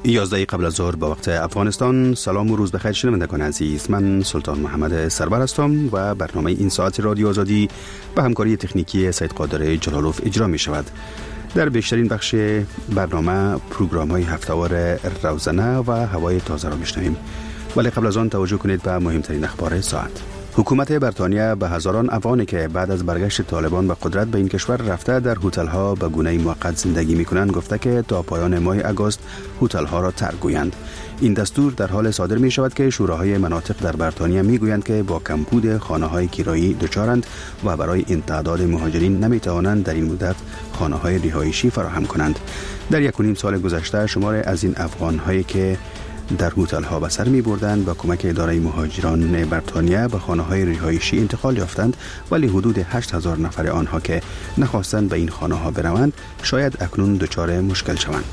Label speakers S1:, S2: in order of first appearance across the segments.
S1: 11 قبل از ظهر به وقت افغانستان. سلام و روز بخیر شنوندگان عزیز، من سلطان محمد سرور هستم و برنامه این ساعت رادیو آزادی به همکاری تکنیکی سید قادر جلالوف اجرا می شود. در بیشترین بخش برنامه پروگرام های هفته‌وار روزانه و هوای تازه را میشنویم، ولی قبل از آن توجه کنید به مهمترین اخبار ساعت. حکومت بریتانیا به هزاران افغانی که بعد از برگشت طالبان به قدرت به این کشور رفته در هتل‌ها به گونه موقت زندگی می‌کنند گفته که تا پایان ماه آگوست هتل‌ها را ترک گویند. این دستور در حال صادر می شود که شوراهای مناطق در بریتانیا می گویند که با کمبود خانه‌های کرایی دچارند و برای این تعداد مهاجرین نمی توانند در این مدت خانه‌های رهایشی فراهم کنند. در 1.5 سال گذشته شمار از این افغان‌هایی که در هتل‌ها به سر می‌بردند با کمک اداره مهاجران بریتانیا به خانه‌های رهایشی انتقال یافتند، ولی حدود 8000 نفر آنها که نخواستند به این خانه‌ها بروند شاید اکنون دچار مشکل شوند.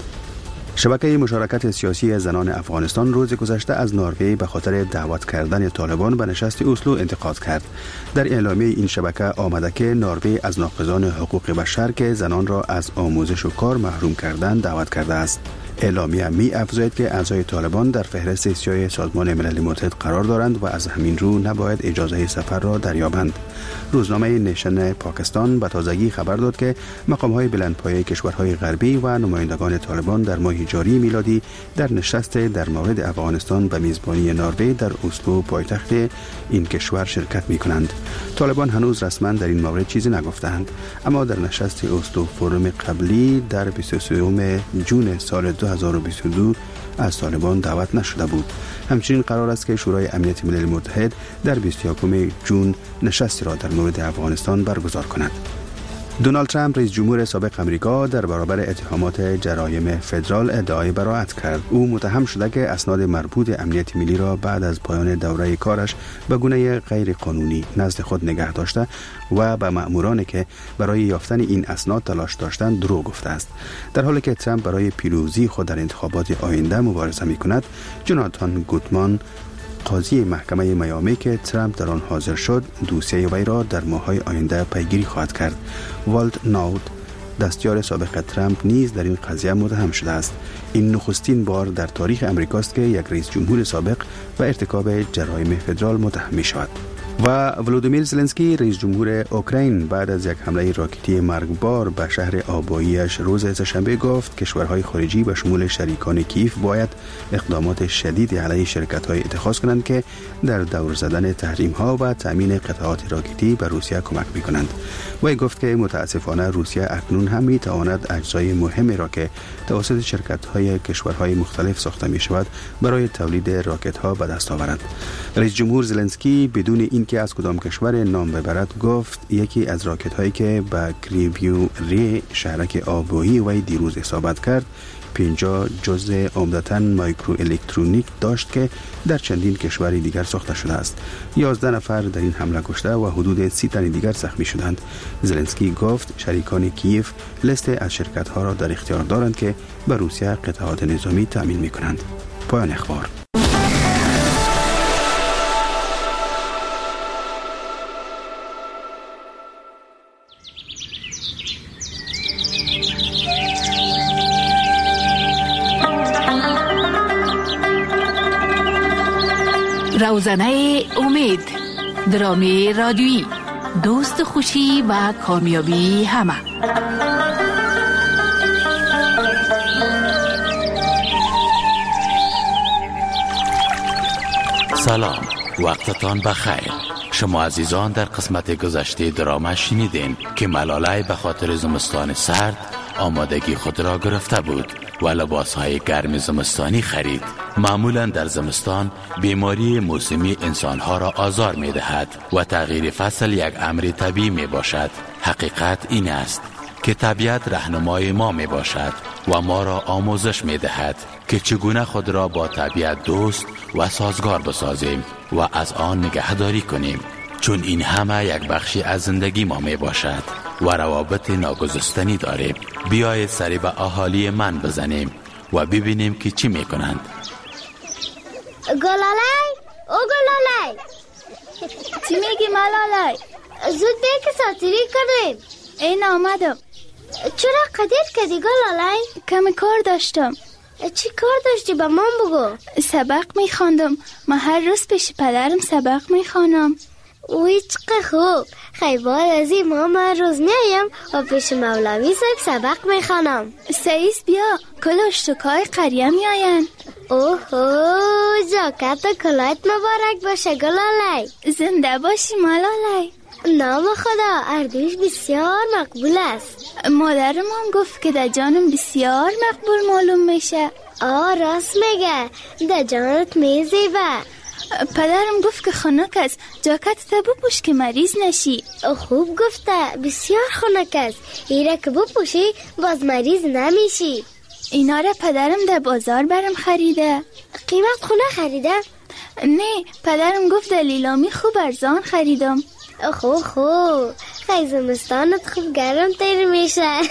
S1: شبکه مشارکت سیاسی زنان افغانستان روز گذشته از نروژ به خاطر دعوت کردن طالبان به نشست اسلو انتقاد کرد. در اعلامیه این شبکه آمده که نروژ از ناقضان حقوق بشر که زنان را از آموزش و کار محروم کردن دعوت کرده است. اعلامیه می افزاید که اعضای طالبان در فهرست سیاه سازمان ملل متحد قرار دارند و از همین رو نباید اجازه سفر را دریابند. روزنامه نیشن پاکستان به تازگی خبر داد که مقام‌های بلندپایه کشورهای غربی و نمایندگان طالبان در ماه جاری میلادی در نشست در مورد افغانستان به میزبانی نروژ در اسلو پایتخت این کشور شرکت می‌کنند. طالبان هنوز رسما در این مورد چیزی نگفتند، اما در نشست اسلو فورم قبلی در 23 جون سال 2022 از طالبان دعوت نشده بود. همچنین قرار است که شورای امنیت ملل متحد در 21 جون نشستی را در مورد افغانستان برگزار کند. دونالد ترامپ رئیس جمهور سابق امریکا در برابر اتهامات جرایم فدرال ادعای براءت کرد. او متهم شده که اسناد مربوط امنیت ملی را بعد از پایان دوره کارش به گونه غیر قانونی نزد خود نگه داشته و به مأمورانی که برای یافتن این اسناد تلاش داشتند دروغ گفته است. در حالی که ترامپ برای پیروزی خود در انتخابات آینده مبارزه می‌کند، جوناتان گوتمان قاضی محکمه میامی که ترامپ در آن حاضر شد دوسیه وی را در ماه‌های آینده پیگیری خواهد کرد. والت ناوت دستیار سابق ترامپ نیز در این قضیه متهم شده است. این نخستین بار در تاریخ امریکاست که یک رئیس جمهور سابق و ارتکاب جرایم فدرال متهم می شود. و ولودیمیر زلنسکی رئیس جمهور اوکراین بعد از یک حمله راکتی مرگبار به شهر آباییش روز سه‌شنبه گفت کشورهای خارجی به شمول شریکان کیف باید اقدامات شدید علیه شرکت‌های اتخاذ کنند که در دور زدن تحریم‌ها و تامین قطعات راکتی به روسیه کمک می‌کنند. وی گفت که متاسفانه روسیه اکنون هم می‌تواند اجزای مهمی را که توسط شرکت‌های کشورهای مختلف ساخته می‌شود برای تولید راکت‌ها به دست آورد. رئیس جمهور زلنسکی بدون این که از کدام کشور نام ببرد گفت یکی از راکت هایی که به کریویو ری شهرک آبایی وی دیروز اصابت کرد 50 جزء عمدتاً مایکرو الکترونیک داشت که در چندین کشور دیگر ساخته شده است. 11 نفر در این حمله کشته و حدود 30 تن دیگر زخمی شدند. زلنسکی گفت شریکان کیف لیست از شرکت ها را در اختیار دارند که به روسیه قطعات نظامی تامین می کنند. پایان اخبار.
S2: روزنه امید، درامی رادیویی، دوست خوشی و کامیابی همه.
S3: سلام، وقتتان بخیر. شما عزیزان در قسمت گذشته دراما شنیدین که ملاله به خاطر زمستان سرد آمادگی خود را گرفته بود و لباسهای گرم زمستانی خرید. معمولا در زمستان بیماری موسمی انسانها را آزار می دهد و تغییر فصل یک امر طبیعی می باشد. حقیقت این است که طبیعت رهنمای ما می باشد و ما را آموزش می دهد که چگونه خود را با طبیعت دوست و سازگار بسازیم و از آن نگهداری کنیم، چون این همه یک بخشی از زندگی ما می باشد و روابط ناگسستنی داریم. بیایید سری به اهالی من بزنیم و ببینیم که چی می کنند.
S4: گلالای، او گلالای،
S5: چی میگی ملالای؟
S4: زود بیا که ساتری کنیم.
S5: این آمدم.
S4: چرا قدر کردی گلالای؟
S5: کمی کار داشتم.
S4: چی کار داشتی با من بگو؟
S5: سبق میخواندم. من هر روز پیش پدرم سبق میخوانم.
S4: اوی چقدر خوب. خیلی بعد از این ما من روز میایم و پیش مولوی صاحب سبق میخوانم.
S5: سعیس بیا، کلاش تو کای قریه میاین.
S4: اوهو، جاکت و کلایت مبارک باشه گلالای.
S5: زنده باشی ملالای.
S4: نام خدا، اردوش بسیار مقبول است.
S5: مادرم هم گفت که در جانم بسیار مقبول معلوم میشه.
S4: راست میگه، در جانت میزیبه.
S5: پدرم گفت که خنک است، جاکت تا بپوش که مریض نشی.
S4: خوب گفته، بسیار خنک است. ایره که بپوشی باز مریض نمیشی.
S5: اینا را پدرم در بازار برم خریده.
S4: قیمت خونه خریده؟
S5: نه، پدرم گفت در لیلامی خوب ارزان خریدم.
S4: خوب خیلی زمستانت خوب گرم تیر میشه.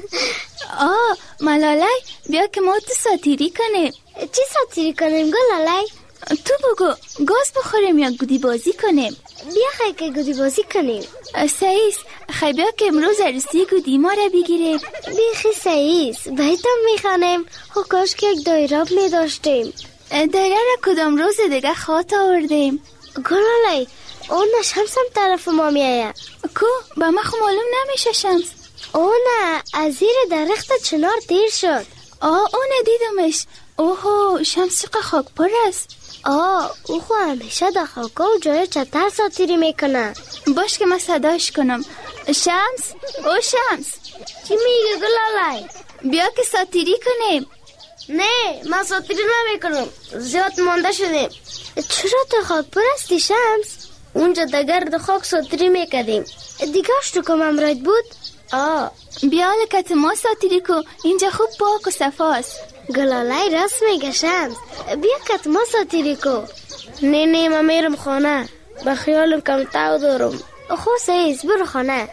S5: ملالای بیا که ما تو ساتیری کنیم.
S4: چی ساتیری کنیم گلالای؟
S5: تو بگو، گاز بخوریم یا گودی بازی کنیم؟
S4: بیا خیلی که گودی بازی کنیم.
S5: سعیس خیلی بیا که امروز عروسی گودی ما را بگیریم.
S4: بیخی سعیس بیتم میخوانیم. کاش که یک دایراب میداشتیم.
S5: دایره را کدام روز دیگه خواهد آوردیم.
S4: گلالای اون شمس هم طرف ما میایه.
S5: کو با ما خو معلوم نمیشه شمس.
S4: نه از زیر درخت چنار دیر شد.
S5: اون دیدمش. اوهو، شمس چقدر خاک پر است.
S4: او خو همیشه در خاکا و جای چتر ساتیری میکنه.
S5: باش که من صداش کنم. شمس، او شمس.
S4: چی میگه گلالای؟
S5: بیا که ساتیری کنیم.
S4: نه من ساتیری نمیکنم، زیاد مانده شدیم. چرا تو خاک پر استی شمس؟ اونجا در گرد خاک ساتیری میکردیم. دیگهش تو کم امراید بود؟
S5: بیا لکت ما ساتیری کو، اینجا خوب پاک و صفاست.
S4: گلالای راست میگه شمس، بیا کت ما ساتیری کو. نه من میرم خانه، به خیالم کم تاو دارم. سعیس برو خانه.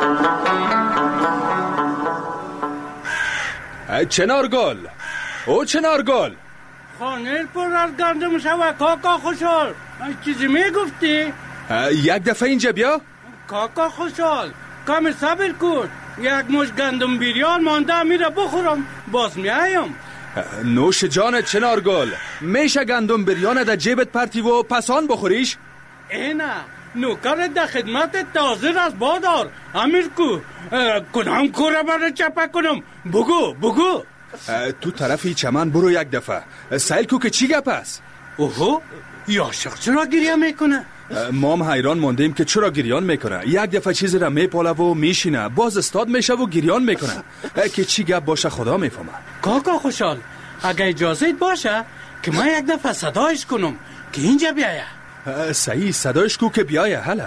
S6: چنارگل، او چنارگل،
S7: خانه پر از گندم شوه. کاکا خوشحال چیزی میگفتی؟
S6: یک دفعه اینجا بیا.
S7: کاکا خوشحال کم صبر کن، یک مش گندم بیریان مانده میره بخورم باز میایم.
S6: نوش جانت چنارگل، میشه گندم بریان در جیبت پرتی و پسان بخوریش؟
S7: اینه نوکرت در خدمت تازر از بادار. امیر کو کنم کوره برای چپه کنم. بگو
S6: تو طرفی چمن برو یک دفعه سیل کو که چی گپ است؟
S7: یا شخص چرا گریه میکنه؟
S6: ما هم حیران موندیم که چرا گریان میکنه. یک دفعه چیزی را میپاله و میشینه، باز استاد میشه و گریان میکنه. که چی گپ باشه خدا میفهمه.
S7: کاکا خوشحال اگه اجازه باشه که من یک دفعه صدایش کنم که اینجا بیایه.
S6: صحیح، صدایش کو که بیایه. هلا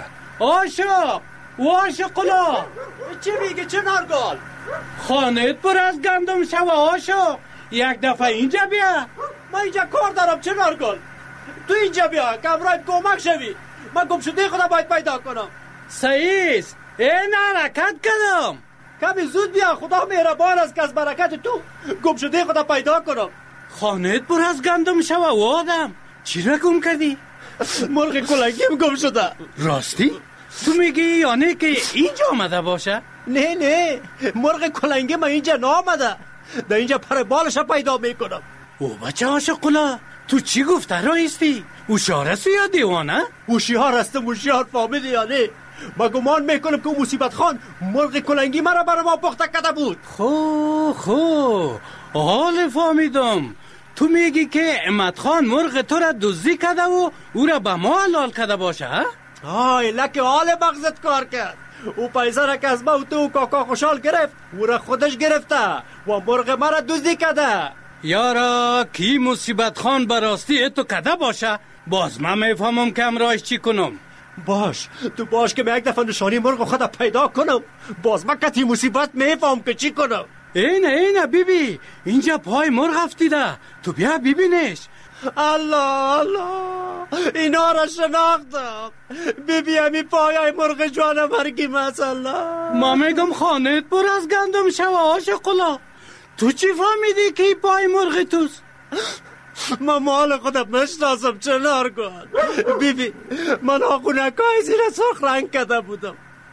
S7: عاشق قلا.
S8: چی میگه چنارگل؟
S7: خانهت پر از گندم شوه عاشق، یک دفعه اینجا بیا.
S8: من اینجا کار دارم چنارگل، تو اینجا بیا که امرای کمک شوی. من گم شده خدا باید پیدا کنم.
S7: سعیس این حرکت کردم.
S8: کمی زود بیا، خدا مهربان است که از برکت تو گم شده خدا پیدا کنم.
S7: خانهت پر از گندم شوه و آدم چی را گم کردی؟
S8: مرغ کلنگیم گم شده.
S7: راستی؟ تو میگی یعنی که اینجا آمده باشه؟
S8: نه مرغ کلنگی من اینجا نامده، در اینجا پر بالش پیدا میکنم.
S7: او بچه عاشق قلا، تو چی گفته رایستی؟ هوشیار هستی یا دیوانه؟
S8: هوشیار هستم، هوشیار فهمیدی یا نه؟ من گمان میکنم که مصیبت خان مرغ کلنگی مرا برای ما پخته کرده بود.
S7: خو حال فهمیدم. تو میگی که امت خان مرغ تو را دزدی کرده و او را به ما حلال کرده باشه؟
S8: لکه حال مغزت کار کرد. او پیسه را که از ما و تو کاکا خوشحال گرفت، او را خودش گرفته و مرغ مرا دزدی کرده.
S7: یارا کی مصیبت خان براستی تو کده باشه، باز من میفهمم که امراش چی کنم.
S8: باش که من یک دفعه نشانی مرغ خدا پیدا کنم، باز من کتی مصیبت میفهم که چی کنم.
S7: اینه بیبی، اینجا پای مرغ افتیده، تو بیا ببینش.
S8: الله اینا را شناختم. بیبی همی پایای مرغ جوانه مرگی مثلا.
S7: ما میگم خانهت پر از گندم شوه عاشق قلا، تو چی فهمیدی که پای مرغ توست؟
S8: من مال خودم مشناسم چنارگل. بیبی من آقونکای زیر سرخ رنگ کرده بودم.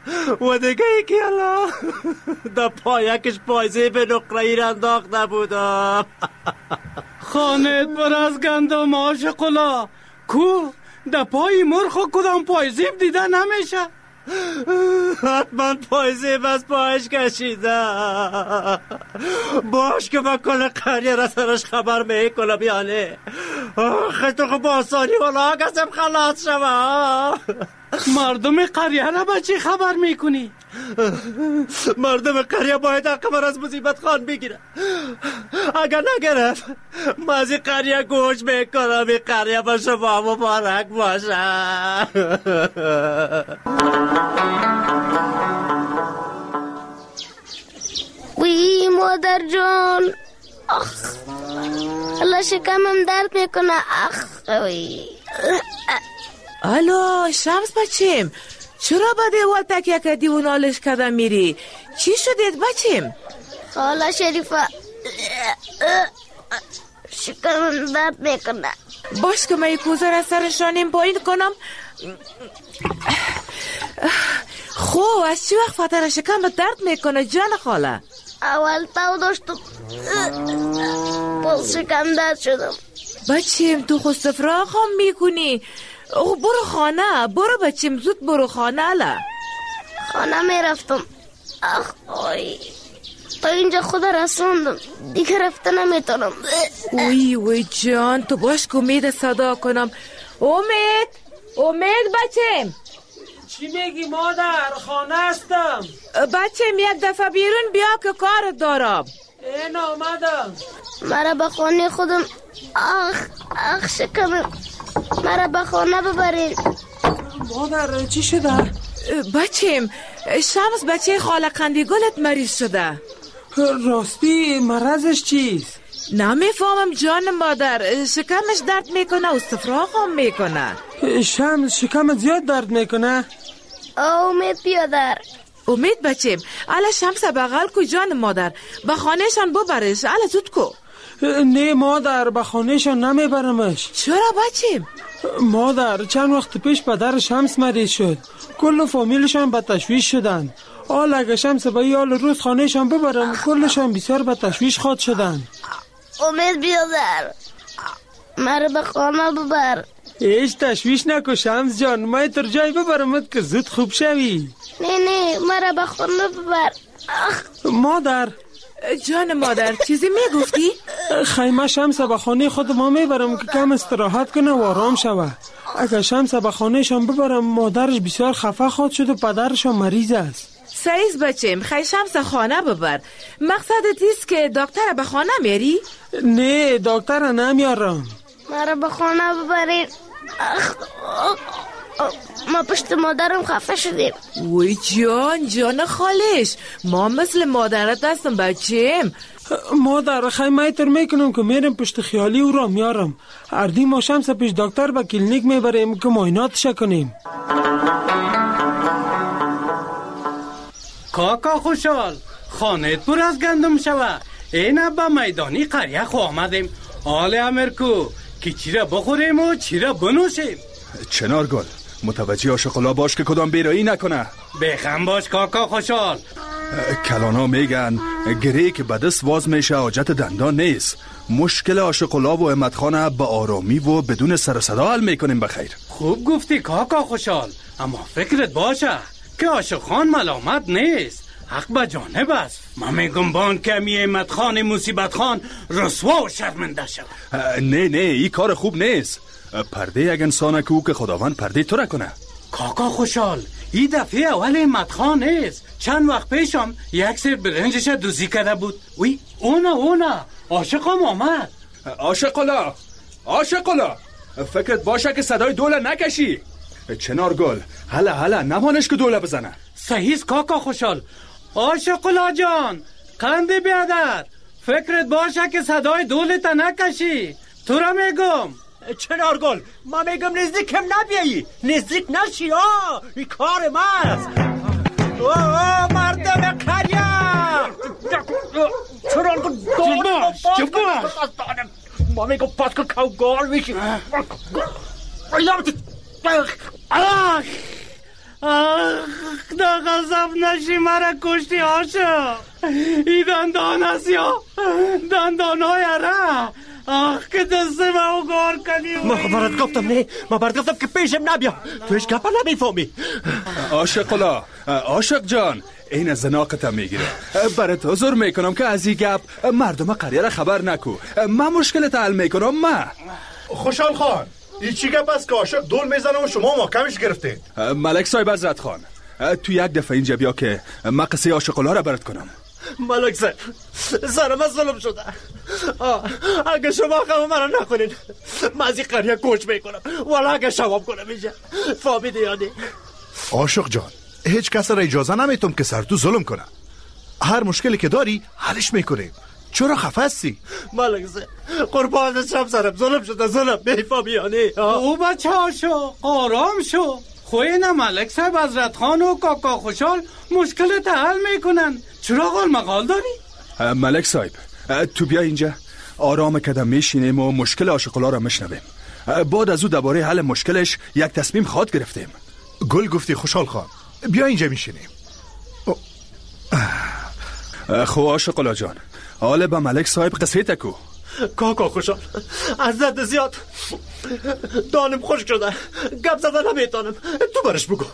S8: و دیگه یکی الله در پایکش پایزه به نقره‌ای را انداخته بودم.
S7: خانت پر از گندم عاشق‌الله کو در پای مرخ کدام پایزیب دیده نمیشه؟
S8: حتما پایزیب از پایش کشیده. باش که من کل قریه را سرش خبر میکنم. یعنی خیلی خب آسانی والا کسیم خلاص شما.
S7: مردم قریه را با چی خبر میکنی؟
S8: مردم قریه باید خبر از مصیبت خان بگیره. اگر نگرفت من از این قریه گوش میکنم. این قریه با شما مبارک باشه.
S4: وی مادر جان، الله شکمم درد میکنه. وی
S9: الو شمس بچیم، چرا با دیوال تکیه کردی و نالش کردن میری؟ چی شدید بچیم؟
S4: خاله شریفه شکمم درد میکنه.
S9: باش که من یک کوزه را سرشانیم پایین کنم. خو از چی وقت فتر شکم درد میکنه جان خاله؟
S4: اول تاو داشتم باز شکم درد شدم.
S9: بچیم تو خود سفراغ هم میکنی؟ برو خانه، برو بچیم زود برو خانه. الا
S4: خانه میرفتم. آی تا اینجا خود رسوندم دیگه رفته نمیتونم.
S9: وی جان تو باش که امید صدا کنم. امید بچیم.
S7: چی میگی مادر؟ خانه هستم.
S9: بچیم یک دفعه بیرون بیا که کار دارم.
S7: این آمدم.
S4: مرا به خانه خودم. شکمم مرا به خانه ببرین.
S7: مادر چی شده؟
S9: بچیم شمس بچه خاله قندیگلت مریض شده.
S7: راستی مرضش چیست؟
S9: نمیفهمم جان مادر. شکمش درد میکنه و استفراغ هم میکنه.
S7: شمس شکم زیاد درد میکنه؟
S4: امید بیادر.
S9: امید بچیم الا شمس بغل کو جان مادر، به خانهشان ببرش. الا زود کو.
S7: نه مادر به خانهشان نمیبرمش.
S9: چرا بچیم؟
S7: مادر چند وقت پیش پدر شمس مریض شد، کل فامیلشان به تشویش شدن. حال اگه شمس به یال روز خانهشان ببرم کلشان بسیار به تشویش خواد شدن.
S4: امید بیادر مرا به خانه ببر.
S7: هیچ تشویش نکو شمس جان، من تر جای ببرمت که زود خوب شوی.
S4: نه مرا به خانه ببر.
S7: مادر
S9: جان مادر چیزی میگفتی؟
S7: خیمه شمس به خانه خود ما میبرم که کم استراحت کنه و آرام شوه. اگه شمس به خانهشان ببرم مادرش بسیار خفه خواد شد و پدرشان مریض است.
S9: سعیز بچیم خیلی شمس خانه ببر. مقصدت ایست که دکتر به خانه میری؟
S7: نه دکتر نمیارم.
S4: مرا به خانه ببرین. ما پشت مادرم خفه شدیم.
S9: وی جان خالش، ما مثل مادرت هستم بچیم.
S7: مادر خیمه تر میکنم که میرم پشت خیالی او را میارم. اردی ما شمس پیش دکتر به کلینیک میبریم که معایناتش کنیم. کاکا خوشحال، خانت پر از گندم شوه. این با میدانی قریه خو آمدیم. حال امرکو که چی را بخوریم و چی را بنوشیم.
S6: چنارگل متوجه عاشق‌الله باش که کدام بیرایی نکنه.
S7: بخم باش کاکا خوشحال.
S6: کلانا میگن گریه که به دست واز میشه حاجت دندان نیست. مشکل عاشق‌الله و احمدخانه به آرامی و بدون سر صدا حل میکنیم. بخیر
S7: خوب گفتی کاکا خوشحال، اما فکرت باشه که عاشق خان ملامت نیست، حق به جانب است. من میگم بان که می احمدخان مصیبت خان رسوا و شرمنده شد.
S6: نه این کار خوب نیست. پرده اگه انسانه که خداوند پرده تو را کنه.
S7: کاکا خوشحال این دفعه اول احمدخان نیست. چند وقت پیشم یک سر برنجش دوزی کرده بود. وی اونا عاشقم آمد.
S6: عاشق‌الله فکرت باشه که صدای دوله نکشی. چنارگل هلا نمانش که دوله بزنه.
S7: صحیح کاکا خوشحال. عاشق‌الله جان قندی بیادر، فکرت باشه که صدای دولت نکشی. تو را میگم.
S8: چنارگل من میگم نزدیکم نبیایی، نزدیک نشی. این کار ماست. مردم قریه چنارگل باش من میگم پس که کوگار میشی.
S7: خدا غضب نشی مرا کشتی عاشق. ای دندان است یا دندان های ره. آخ که دست ما گار کنی.
S8: ما برات گفتم نه، ما برات گفتم که پیشم نبیا. تو هیچ گپا نمیفهمی.
S6: عاشق جان، این زناقت میگیره. برات حضور میکنم که از این گپ مردم قریه را خبر نکو. من مشکلت حل میکنم. من
S10: خوشحال خان، این چی گپ است که عاشق دول میزنه و شما محکمش گرفتین؟
S6: ملک صاحب حضرت خان، تو یک دفعه اینجا بیا که من قصه عاشق‌ها را برات کنم.
S8: ملک صاحب، سر من ظلم شده. اگه شما خواهم مرا نکنین من از این قریه کوچ میکنم، ولی اگه شواب کنم اینجا. فهمیدی یا نه؟
S10: عاشق جان، هیچ کس را اجازه نمیتم که سر تو ظلم کنه. هر مشکلی که داری حلش میکنیم. چرا خفه هستی؟
S8: ملک صاحب قربان شم سرم ظلم شده، ظلم میفهمی یا نه؟
S7: او بچه عاشق آرام شو. خوینه ملک صاحب حضرت خان و کاکا خوشحال مشکلت حل میکنن. چرا قال مقال داری؟
S6: ملک صاحب تو بیا اینجا، آرام کدم میشینیم و مشکل عاشق‌ها را میشنویم. بعد از او درباره حل مشکلش یک تصمیم خود گرفتیم.
S10: گل گفتی خوشحال خان، بیا اینجا میشینیم.
S6: خو عاشق‌ها جان، حالا با ملک صاحب قصه تکو.
S8: کاکا خوشحال، از زد زیاد دانم خشک شده، گپ زدن نمیتونم. تو برش بگو.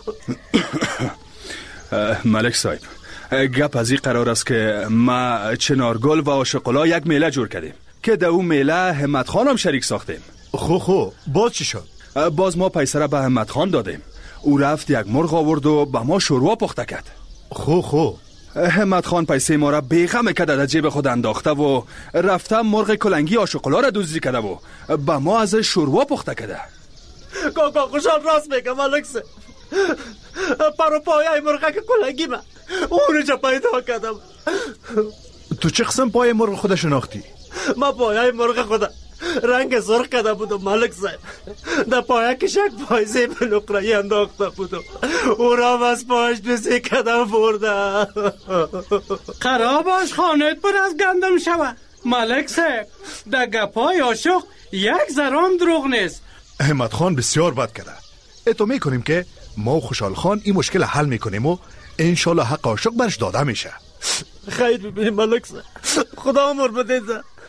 S6: ملک صاحب گپ از این قرار است که ما چنارگل و عاشق‌ها یک میله جور کردیم که در اون میله همت خان هم شریک ساختیم.
S10: خو باز چی شد؟
S6: باز ما پیسه را به همت خان دادیم. او رفت یک مرغ آورد و به ما شوروا پخته کرد.
S10: خو
S6: همت خان پیسه ما را بیغم کرده در جیب خود انداخته و رفته مرغ کلنگی عاشق‌ها را دزدی کرده و به ما از شوروا پخته کرده.
S8: کاکا خوشحال راست میگه ملک صاحب. پرو پایه مرغ کلنگی من اونجا پیدا کردم.
S10: تو چه قسم پای مرغ خود شناختی؟
S8: ما پایه مرغ خود رنگ سرخ کرده بودم ملک صاحب. در پایه کشک پایزه به نقره‌ای انداخته بودم، او را از پایش بسی کردم برده.
S7: خراباش خانت پر از گندم شود. ملک صاحب در گپای عاشق یک ذرام دروغ نیست.
S10: همت خان بسیار بد کرده. اتو میکنیم که ما و خوشحال خان این مشکل حل میکنیم و انشالله حق عاشق برش داده میشه.
S8: خیر ببینیم ملک صاحب، خدا عمر بده.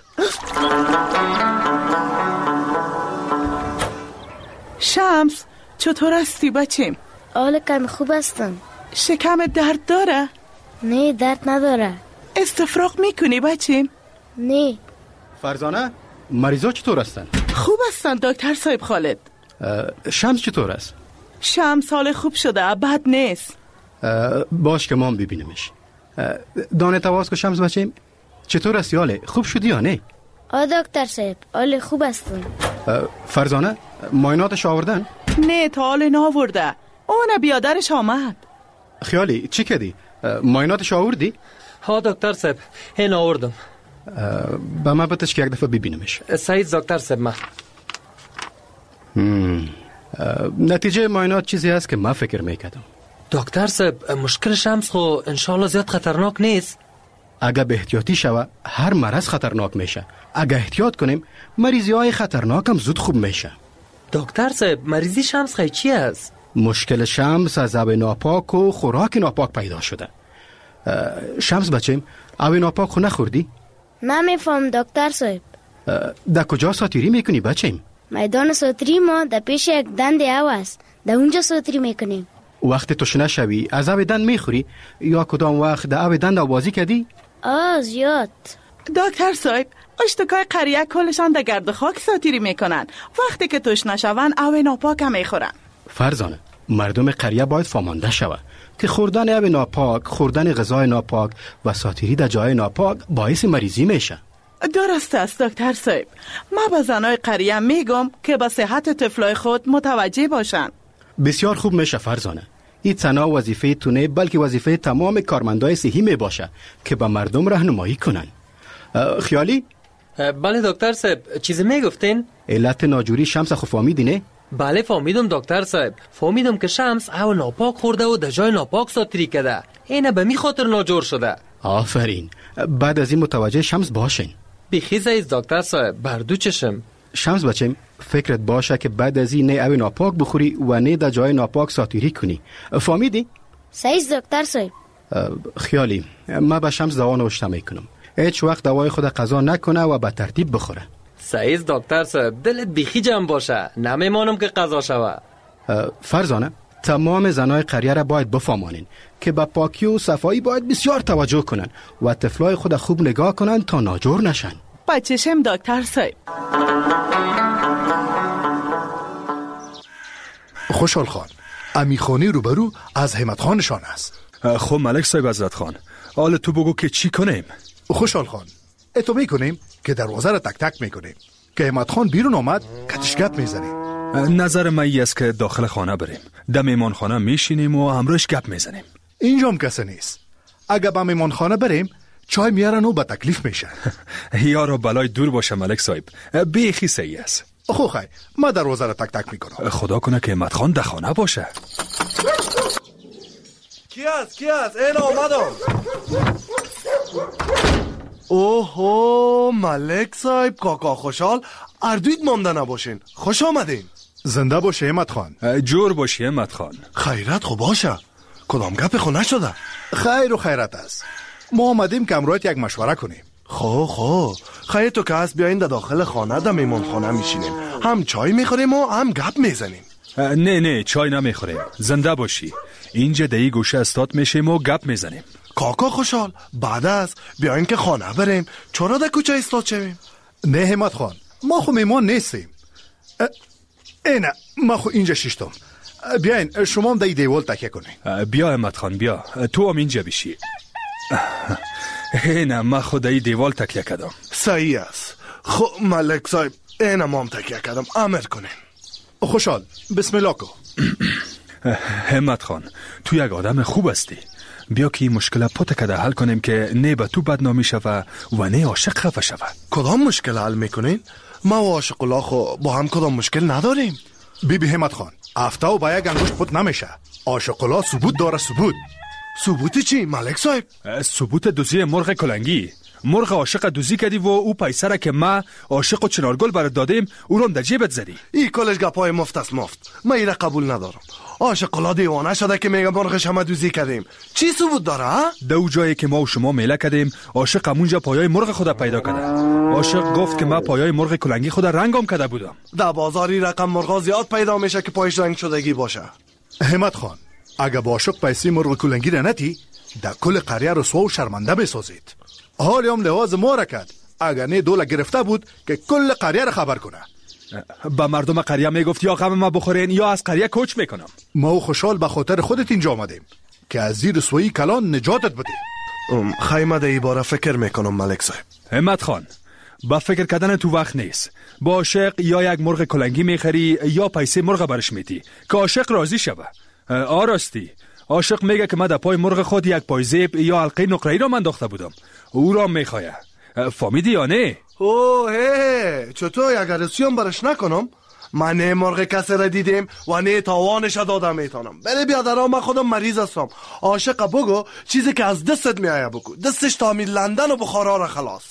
S11: شمس چطور هستی بچیم؟
S4: حال کمی خوب هستم.
S11: شکم درد داره؟
S4: نه درد نداره.
S11: استفراغ میکنی بچیم؟
S4: نه.
S12: فرزانه مریضا چطور هستن؟
S11: خوب هستن دکتر صاحب خالد.
S12: شمس چطور است؟
S11: شمس حال خوب شده، بد نیست.
S12: باش که ما ببینیمش. دانه تواز که شمس بچیم چطور هستی؟ حاله خوب شدی یا نه؟
S4: دکتر صاحب حال خوب هستم.
S12: فرزانه معایناتش آوردن؟
S11: نه تا حال ناورده، اون بیادرش آمد.
S12: خیالی چی کردی؟ معایناتش آوردی؟
S13: ها دکتر صاحب هین آوردم.
S12: با من بتش که یک دفعه ببینمش.
S13: سعید دکتر صاحب من
S12: نتیجه معاینات چیزی هست که من فکر میکردم.
S13: دکتر صاحب مشکل شمس خو انشالله زیاد خطرناک نیست.
S12: اگه به احتیاطی شوه هر مرض خطرناک میشه. اگه احتیاط کنیم مریضی های خطرناک هم زود خوب میشه.
S13: دکتر صاحب مریضی شمس خیلی چی است؟
S12: مشکل شمس از آب ناپاک و خوراک ناپاک پیدا شده. شمس بچیم آب ناپاک خو نخوردی؟
S4: نمیفهم دکتر صاحب.
S12: در کجا ساتیری میکنی بچیم؟
S4: میدان ساتری ما در پیش یک دند او است، در اونجا ساتری میکنیم.
S12: وقت تشنه شوی از آب دند میخوری یا کدام وقت در آب دند آوازی کردی؟
S4: زیاد.
S11: دکتر صاحب اشتکای قریه کلشان در گرد خاک ساتیری میکنن، وقتی که تشنه شون آب ناپاک هم میخورن.
S12: فرزانه مردم قریه باید فامانده شوه که خوردن آب ناپاک، خوردن غذای ناپاک و ساتیری در جای ناپاک باعث مریضی میشه.
S11: درست است دکتر صاحب. ما به زنای قریه میگم که به صحت طفلای خود متوجه باشن.
S12: بسیار خوب میشه فرزانه. این تنها وظیفه تونه بلکه وظیفه تمام کارمندای صحی میباشه که به مردم راهنمایی کنن. خیالی؟
S13: بله دکتر صاحب چیزی میگفتین؟
S12: علت ناجوری شمس خو فهمیدی نه؟
S13: بله فهمیدم دکتر صاحب. فهمیدم که شمس او ناپاک خورده و در جای ناپاک ساتری کرده. اینه به می خاطر ناجور شده.
S12: آفرین. بعد از این متوجه شمس باشین.
S13: بیخیزه ایز دکتر صاحب بردو چشم.
S12: شمس بچیم فکرت باشه که بعد از این نه او ناپاک بخوری و نه در جای ناپاک ساتیری کنی. فهمیدی؟
S4: صحیح دکتر صاحب.
S12: خیالی ما به شمس دوا نوشته میکنم، هیچ وقت دوای خود قضا نکنه و به ترتیب بخوره.
S13: صحیح دکتر صاحب، دلت بیخی جمع باشه، نمیمانم که قضا شوه.
S12: فرزانه تمام زنای قریه را باید بفهمانین که به پاکی و صفایی باید بسیار توجه کنن و طفلای خود خوب نگاه کنن تا ناجور نشن.
S11: بچشم دکتر صاحب.
S10: خوشحال خان، امیخانی روبرو از همت خانشان است.
S6: خب ملک صاحب حضرت خان، حالا تو بگو که چی کنیم؟
S10: خوشحال خان، اتو میکنیم که دروازه را تک تک میکنیم که همت خان بیرون آمد کتش گپ میزنیم.
S6: نظر من ای است که داخل خانه بریم، در میمان خانه میشینیم و همراهش گپ میزنیم.
S10: اینجام کسی نیست. اگه به میمان خانه بریم چای میارن و به تکلیف میشن.
S6: یارو بلای دور باشه ملک صاحب، بیخی صحیح است.
S10: خب خیلی ما دروازه را تک تک میکنم.
S6: خدا کنه که همت خان در خانه باشه.
S8: کی است این آمدم. اوهو ملک صاحب، کاکا خوشحال، اردویت مانده نباشین، خوش آمدین.
S10: زنده باشه همت خان.
S6: جور باشی همت خان.
S8: خیرت خو باشه، کدام گپ خو نشده؟
S10: خیر و خیرت است. ما آمدیم که امروز یک مشوره کنیم.
S8: خب خیر تو که هست بیاین در داخل خانه در میمان خانه میشینیم، هم چای میخوریم و هم گپ میزنیم.
S6: نه چای نمیخوریم، زنده باشی. اینجا دهی گوشه استاد میشیم و گپ میزنیم.
S8: کاکا خوشحال، بعد از بیاین که خانه بریم، چرا در کوچه استاد شویم؟
S10: نه همت خان، ما خو میمان نیستیم. نه ما خو اینجا شیشتم. بیاین شما هم در دیوال تکیه کنین.
S6: بیا همت خان بیا، تو هم اینجا بشی. نه ما خود در دیوال تکیه کردم.
S8: صحیح است. خب ملک صاحب اینه ما هم تکیه کردم، امر کنین.
S10: خوشحال بسم الله کو.
S6: همت خان تو یک آدم خوب هستی، بیا که این مشکل پوت کده حل کنیم که نه به تو بدنامی شوه و نه عاشق خفه شوه.
S8: کدام مشکل حل میکنین؟ ما و عاشق الله خو با هم کدام مشکل نداریم.
S10: بی همت خان، افته و با یک انگوش پوت نمیشه. عاشق الله ثبوت داره.
S8: ثبوت چی ملک صاحب؟
S6: ثبوت دوزی مرغ کلنگی. مرغ عاشق دوزی کردی و او پیسه را که ما عاشق و چنارگل برات دادیم او رو در جیبت زدی.
S8: این کلش گپای مفت است مفت، من ایره قبول ندارم. عاشق الله دیوانه شده که میگه مرغش همه دوزی کردیم. چی ثبوت داره ها؟
S6: دو جایی که ما و شما میله کردیم عاشق همونجا پایای مرغ خود پیدا کرده. عاشق گفت که ما پایای مرغ کلنگی خود رنگام کرده بودم.
S8: در بازاری رقم مرغا زیاد پیدا میشه که پایش رنگ شدگی باشه.
S10: همت خان، اگه با عاشق پیسه مرغ کلنگی را نتی در کل قریه رسوا و شرمنده میسازید. حالی هم لحاظ ما را کرد، اگر نه دوله گرفته بود که کل قریه را خبر کنه.
S6: با مردم قریه میگفت یا غم ما بخورین یا از قریه کوچ میکنم.
S10: ما و خوشحال به خاطر خودت اینجا آمدیم که از زیر رسوایی کلان نجاتت بدیم.
S8: خیمه ده ایباره فکر میکنم ملک صاحب.
S6: همت خان، با فکر کردن تو وقت نیست. با عاشق یا یک مرغ کلنگی میخری یا پیسه مرغ برش میدی که عاشق راضی شوه. آراستی عاشق میگه که من در پای مرغ خود یک پایزیب یا حلقه نقره‌ای را انداخته بودم، او را میخواه. فهمیدی یا نه؟
S8: اوه چطور یک رسیون برش نکنم؟ من نه مرغ کسی را دیدیم و نه تاوانش دادم میتونم. بله بیادرها، من خودم مریض هستم. عاشق بگو چیزی که از دستت میایه بگو، دستش تعمیر لندن و بخارا را خلاص.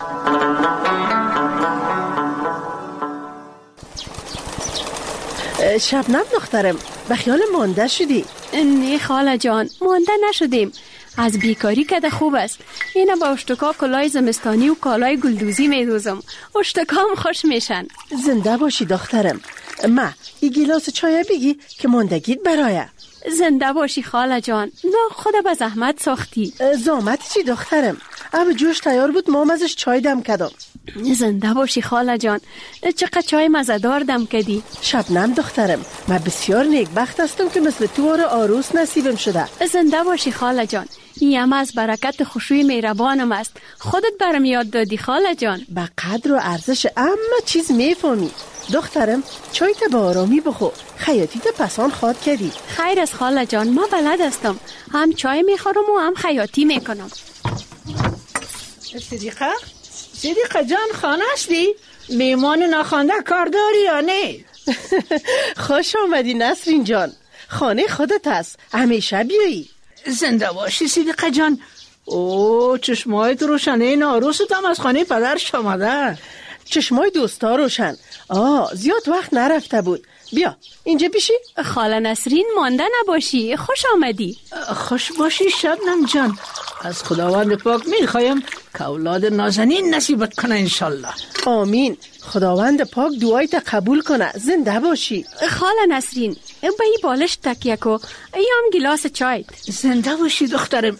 S14: شبنم دخترم، به خیال مانده شدی؟
S15: نه خاله جان، مانده نشدیم. از بیکاری که خوب است. اینا با اشتکا کلای زمستانی و کالای گلدوزی میدوزم. اشتکام خوش میشن.
S14: زنده باشی دخترم. ما ای گیلاس چای بگی که ماندگیت برایه.
S15: زنده باشی خاله جان. نه خدا به زحمت ساختی.
S14: زحمت چی دخترم؟ اب جوش تیار بود، ما ازش چای دم کردم.
S15: زنده باشی خاله جان. چقدر چای مزه‌دار دم کردی.
S14: شبنم دخترم، من بسیار نیکبخت هستم که مثل تو را عروس نصیبم شده.
S15: زنده باشی خاله جان. این از برکت خوشوی مهربانم است. خودت برم یاد دادی خاله جان.
S14: به قدر و ارزش اما چیز میفهمی. دخترم چای تا با آرامی بخو، خیاطی تا پسان خواد کردی.
S15: خیر از خاله جان، ما بلد هستم. هم چای میخورم و هم خیاطی میکنم.
S9: صدیقه جان، خانه هستی؟ میمان ناخوانده کار داری یا نه؟
S14: خوش آمدی نسرین جان، خانه خودت هست، همیشه بیایی.
S9: زنده باشی صدیقه جان. او چشمایت روشنه، این عروست هم از خانه پدرش آمده.
S14: چشمای دوستا روشن. زیاد وقت نرفته بود. بیا اینجا بشی.
S15: خاله نسرین مانده نباشی. خوش آمدی.
S16: خوش باشی شبنم جان. از خداوند پاک میخوایم که اولاد نازنین نصیبت کنه انشالله.
S14: آمین. خداوند پاک دعایت قبول کنه. زنده باشی.
S15: خاله نسرین به این بالش تکیه کو. ایام گلاس چای.
S16: زنده باشی دخترم.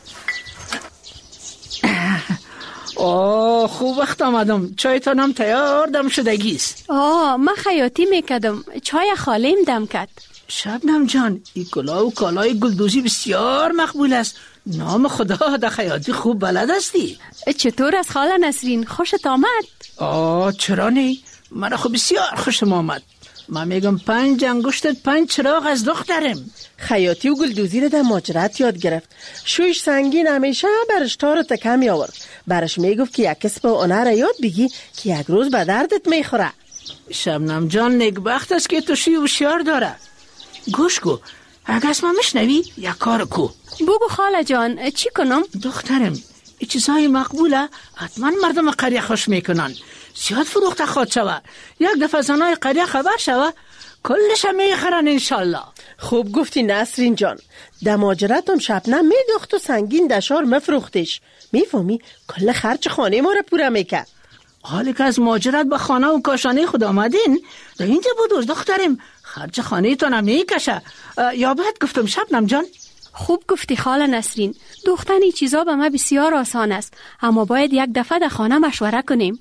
S16: خوب وقت آمدم. چایتانم تیار دم شدگیست.
S15: من خیاطی میکدم. چای خالیم دم کد.
S16: شبنم جان این کلاه و کالای گلدوزی بسیار مقبول است. نام خدا در خیاطی خوب بلد هستی.
S15: چطور از خاله نسرین؟ خوشت آمد؟
S16: چرا نه؟ من خب بسیار خوشم آمد. من میگم 5 انگشتت 5 چراغ از دخترم.
S14: خیاطی و گلدوزی رو در ماجرات یاد گرفت. شویش سنگین همیشه برش تار تکه می آورد. برش میگفت که یک کسب و هنر یاد بگی که یک روز به دردت میخوره.
S16: شبنم جان نگبخت است که تو شی هوشیار داره. گوش کو، اگه اسمم میشنوی یک کار کو.
S15: بگو خاله جان چی کنم؟
S16: دخترم این چیزهای مقبوله حتما مردم قریه خوش میکنن. زیاد فروخته خواهد شوه. یک دفعه زنای قریه خبر شوه کلش هم میخرن انشالله.
S14: خوب گفتی نسرین جان. در ماجرات هم شبنم میدوخت و سنگین دشار مفروختش. میفهمی کل خرچ خانه ما را پوره میکرد.
S16: حالی که از ماجرات به خانه و کاشانه خود آمدین در اینجا بودوز دخترم خرچ خانه تانم میکشه. یا بعد گفتم شبنم جان؟
S15: خوب گفتی خاله نسرین. دوختن این چیزا به ما بسیار آسان است، اما باید یک دفعه در خانه مشوره کنیم.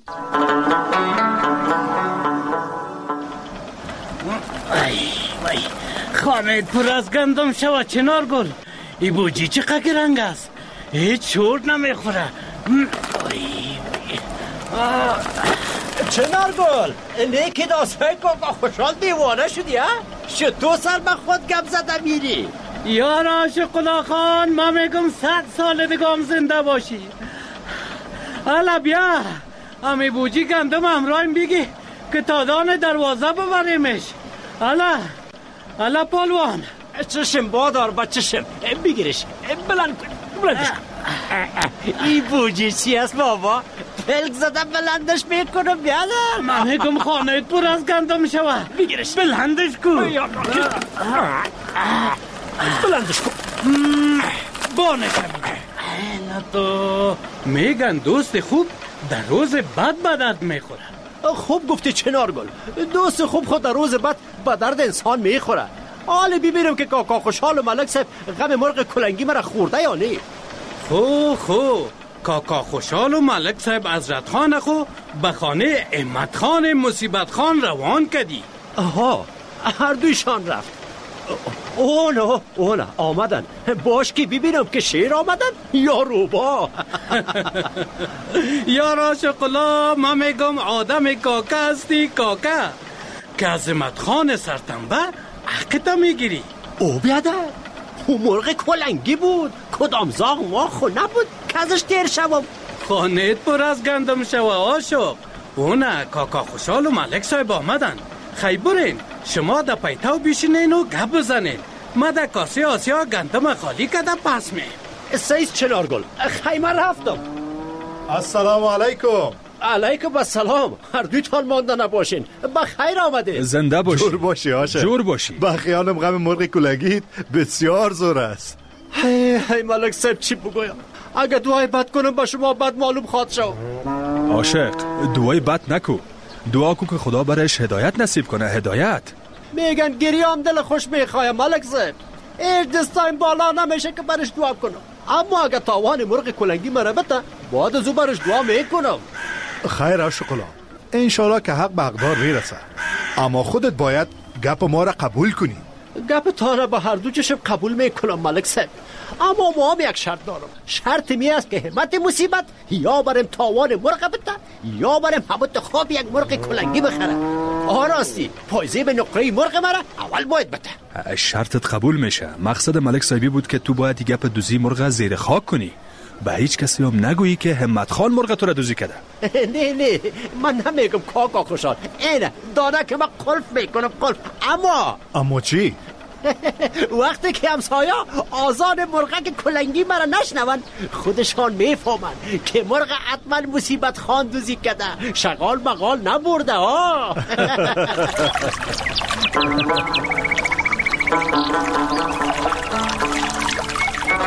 S7: وای خانه پر از گندم شوه چنار گل. ای بوجی چقدر رنگ است. هیچ چورد نمیخوره.
S17: چنار گل نیکی داستای کاکا خوشحال دیوانه شدی ها؟ چطور سر به خود گپ زده میری؟
S7: یار عاشق خان ما میگم 100 سال دیگه زنده باشی. حالا بیا امی بوجی گندم همراهیم بگی که تادان دروازه ببریمش. حالا پالوان
S17: چشم بادار با چشم بگیرش بلند کن. ای بوجی چی است بابا؟ پلک زده بلندش میکنم بیادر.
S7: من میگم خانه پر از گندم شوه.
S17: بگیرش
S7: بلندش کن.
S17: بلندش کن.
S7: بانه کمیده. تو میگن دوست خوب در روز بد به درد میخوره.
S17: خوب گفتی چنار گل. دوست خوب خود در روز بد به درد انسان میخوره. حالا ببینم که کاکا خوشحال و ملک صاحب غم مرغ کلنگی مرا خورده یا نه.
S7: خو کاکا خوشحال و ملک صاحب حضرت خان خو به خانه احمد خان مصیبت خان روان کدی.
S17: هر دویشان رفت. اونا آمدن. باش که ببینم که شیر آمدن یا روبا.
S7: یا راشقلا ما میگم آدم کاکا هستی کاکا که عظمت خان سرتنبه حقیقتا میگیری.
S17: او بیادر او مرغ کلنگی بود. کدام زاغ ما خو نبود که ازش تیر شوم.
S7: خانهت پر از گندم شوه عاشق. اونا کاکا خوشحال و ملک صاحب آمدن. خی برین شما در پیتاو بیشینین و گپ بزنین. ما در کاسه آسیا گندم خالی کده پس می.
S17: سیز چنار گل خیمه رفتم.
S10: السلام علیکم.
S17: علیکم السلام. هر دویتان مانده نباشین. بخیر آمده.
S6: زنده باشی.
S10: جور باشی عاشق.
S6: جور باشی.
S10: با خیالم غم مرغ کلنگیت بسیار زور است.
S17: هی ملک صاحب چی بگویم؟ اگه دعای بد کنم با شما بد معلوم خواد شو.
S6: عاشق دعای بد نکو. دعا کو که خدا برش هدایت نصیب کنه. هدایت
S17: میگن گریام دل خوش میخوایم ملک صاحب. ایش دستایم بالا نمیشه که برش دعا کنم. اما اگه تاوان مرغ کلنگی مرا بته باید از او برش دعا میکنم.
S10: خیر عاشقلا انشالله که حق به حقدار میرسه، اما خودت باید گپ ما را قبول کنی.
S17: گپ تا را به هر دو چشم قبول میکنم ملک صاحب، اما ما هم یک شرط دارم. شرط می است که همت مصیبت یا برم تاوان مرغ بده یا برم همت خواب یک مرغ کلنگی بخره. آراستی پایزه به نقره مرغ مرا اول باید بده.
S6: شرطت قبول میشه. مقصد ملک صاحبی بود که تو باید گپ دوزی مرغ زیر خاک کنی. به هیچ کسی هم نگویی که همت خان مرغ تو را دوزی کرده.
S17: نه من نمیگم کاکا خوشحال. اینه دانه که من قلف میکنم قلف. اما
S10: چی؟
S17: وقتی که همسایا آزان مرغک کلنگی مرا نشنون خودشان میفهمن که مرغ حتما مصیبت خان دوزی کده، شغال مقال نبرده ها.